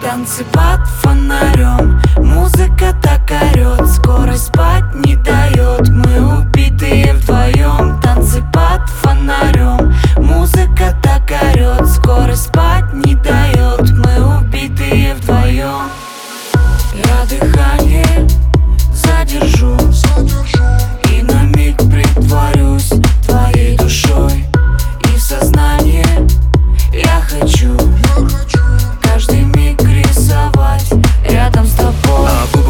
Танцы под фонарем, музыка так орёт, скорость спать не дает. Мы убитые вдвоем. Танцы под фонарем, музыка так орёт, скорость спать не дает. Мы убитые вдвоем. Я дыхание задержу и на миг притворюсь твоей душой. И в сознание я хочу каждый миг рисовать рядом с тобой.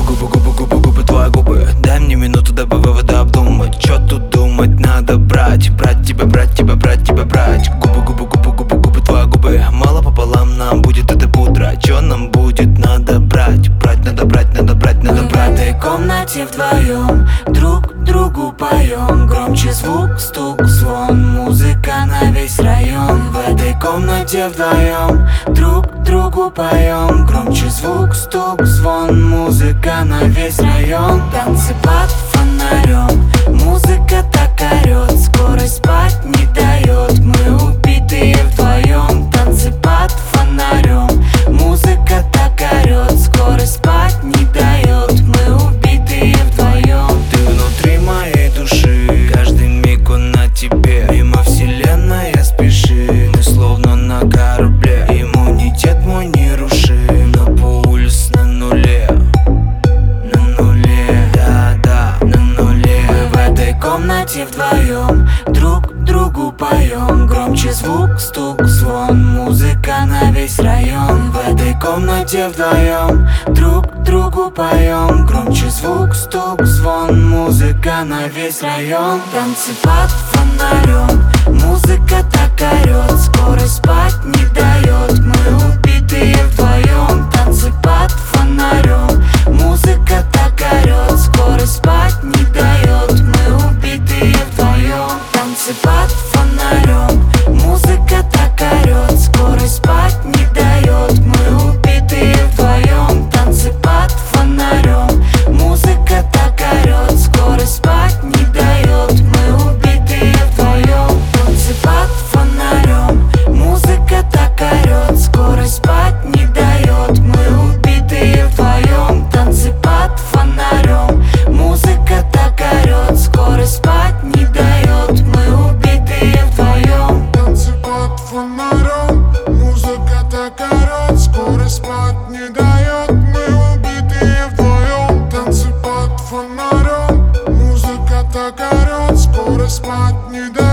Губы, твои губы. Дай мне минуту, дабы выводы обдумать. Чё тут думать, надо брать тебя, брать тебя, брать тебя, брать. Губы, твои губы. Мало пополам нам будет эта пудра. Чё нам будет, надо брать, надо брать, надо брать, надо брать. В этой комнате вдвоем друг другу поем. Громче звук, стук, звон, музыка на весь район. В этой комнате вдвоем друг другу поем. Громче звук, стук, звон, музыка на весь район. Танцы под фонарем, музыка так орёт, скорость спать не дает. Мы убитые вдвоем. Танцы под фонарем, музыка так орёт, скорость спать не дает. Мы убитые вдвоем. Ты внутри моей души, каждый миг он на тебе. Мимо вселенная спеши, мы словно на корабле. Иммунитет мой нерушим, но пульс на нуле. На нуле, да, на нуле. Мы в этой комнате вдвоем друг другу поем. Громче звук, стук, звон, музыка на весь район. В этой комнате вдвоем друг другу поем. Громче звук, стук, звон, музыка на весь район. Танцы под фонарем, музыка так орёт, скорость спать не дает. Мы убитые вдвоем. Танцы под фонарем, музыка так орёт, скорость спать не дает. Мы убитые вдвоем. Танцы под фонарем, музыка так орёт, скорость спать не дает. Мы убитые вдвоем. Танцы под фонарем, музыка так орёт, скорость спать не дает. Мы убитые вдвоем. Танцы под фонарем, музыка так орёт, скорость спать не дает. Мы убитые вдвоем. Танцы под фонарем, музыка так орёт, скорость спать не дает. Мы убитые вдвоем. Танцы под фонарем, музыка так орёт, скорость спать не дает. Мы убитые вдвоем. Танцы под фонарем, музыка так орёт, скорость спать не дает.